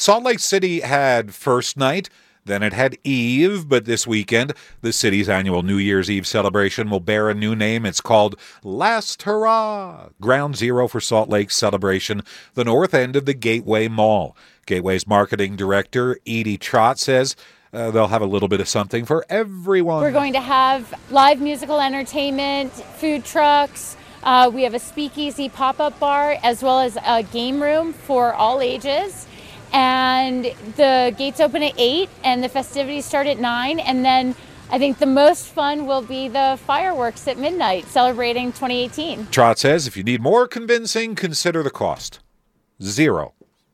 Salt Lake City had first night, then it had Eve, but this weekend, the city's annual New Year's Eve celebration will bear a new name. It's called Last Hurrah, ground zero for Salt Lake's celebration, the north end of the Gateway Mall. Gateway's marketing director, Edie Trott, says they'll have a little bit of something for everyone. We're going to have live musical entertainment, food trucks. We have a speakeasy pop-up bar, as well as a game room for all ages. And the gates open at 8 and the festivities start at 9. And then I think the most fun will be the fireworks at midnight celebrating 2018. Trott says if you need more convincing, consider the cost. $0.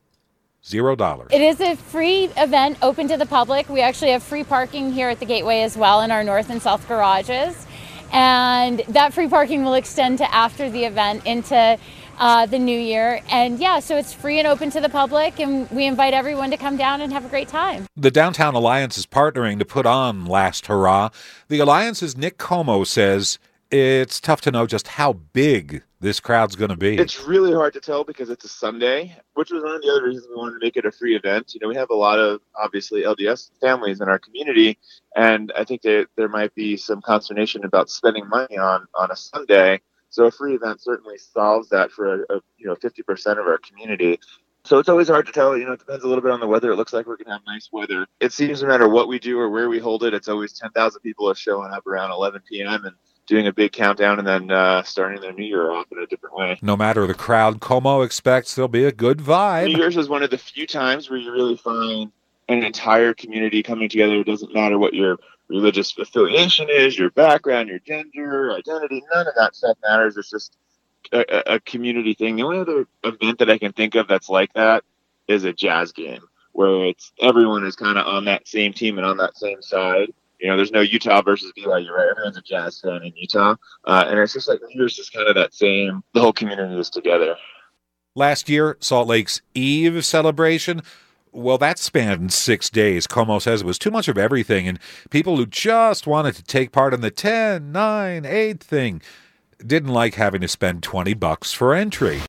It is a free event open to the public. We actually have free parking here at the Gateway as well in our north and south garages. And that free parking will extend to after the event into the new year. And yeah, so it's free and open to the public, and we invite everyone to come down and have a great time. The Downtown Alliance is partnering to put on Last Hurrah. The Alliance's Nick Como says it's tough to know just how big this crowd's going to be. It's really hard to tell because it's a Sunday, which was one of the other reasons we wanted to make it a free event. You know, we have a lot of, obviously, LDS families in our community, and I think that there might be some consternation about spending money on a Sunday. So a free event certainly solves that for 50% of our community. So it's always hard to tell. You know, it depends a little bit on the weather. It looks like we're going to have nice weather. It seems no matter what we do or where we hold it, it's always 10,000 people are showing up around 11 p.m. and doing a big countdown and then starting their new year off in a different way. No matter the crowd, Como expects there'll be a good vibe. New Year's is one of the few times where you really find an entire community coming together. It doesn't matter what your religious affiliation is, your background, your gender, identity, none of that stuff matters. It's just a community thing. The only other event that I can think of that's like that is a jazz game, where it's everyone is kind of on that same team and on that same side. You know, there's no Utah versus BYU, right? Everyone's a Jazz fan in Utah. And it's just like New Year's is kind of that same, the whole community is together. Last year, Salt Lake's Eve celebration, well, that spanned 6 days. Como says it was too much of everything, and people who just wanted to take part in the 10, 9, 8 thing didn't like having to spend $20 for entry.